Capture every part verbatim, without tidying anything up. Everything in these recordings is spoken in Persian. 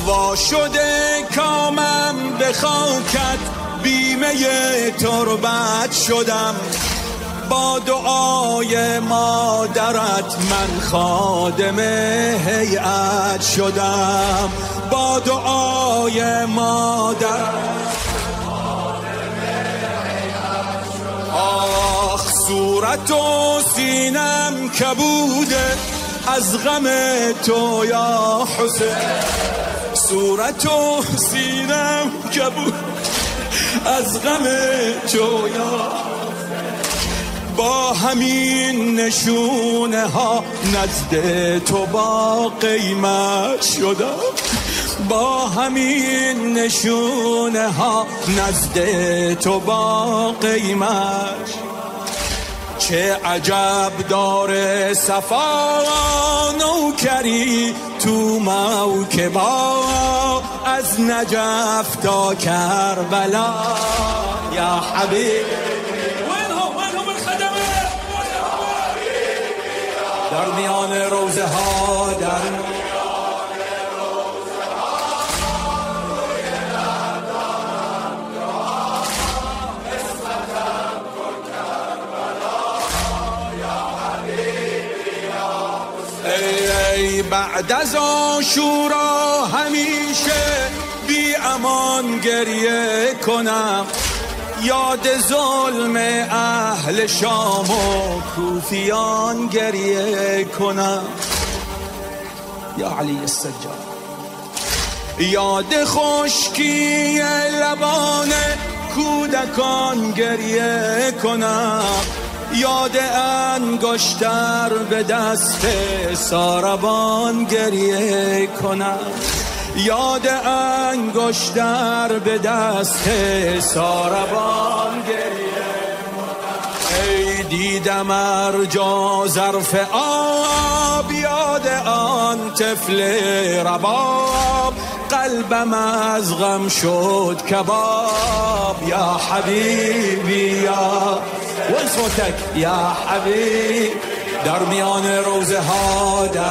وا شده کامم به خاکت، بیمه تربت شدم. با دعای مادرت من خادم هیئت شدم. با دعای مادرت آخ صورت و سینم کبوده از غم تو یا حسین. صورت و سینم کبود از غم تو یا با همین نشونه ها نزد تو با قیمت شدم. با همین نشونه ها نزد تو با قیمت. چه عجب داره صفا نوکری تو موکبا، از نجف تا کربلا یا حبیب. در میان روزه ها در ای بعد از عاشورا همیشه بی امان گریه کنم، یاد ظلم اهل شام و کوفیان گریه کنم. یا علی السجاد یاد خشکی لبان کودکان گریه کنم، یاد انگشتر به دست ساربان گریه کنم. یاد انگشتر به دست ساربان گریه کنم. ای دیدم ارجا ظرف آب، یاد آن طفل رباب، قلبم از غم شد کباب. یا حبیبی یا والصوتک یا حبیب. در میان روزه ها در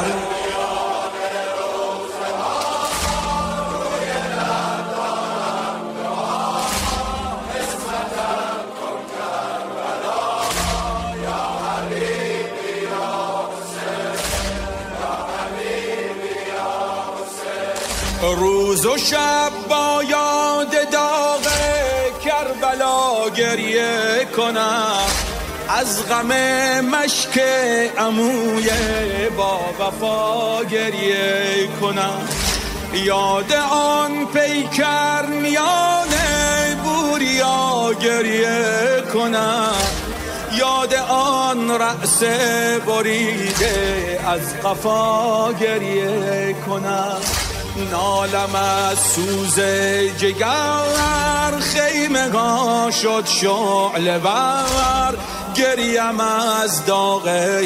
روز و شب با یاد داغ کربلا گریه کنم، از غم مشک عموی با وفا گریه کنم. یاد آن پیکر میان بوریا گریه کنم، یاد آن رأس بریده از قفا گریه کنم. نالم از سوز جگر، خیمه ها شد شعله ور، گریم از داغ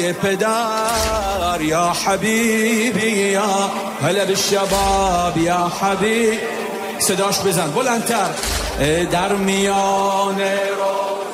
پدر. یا حبیبی یا هلا بالشباب یا حبیب. صداش بزن بلندتر. در میان رو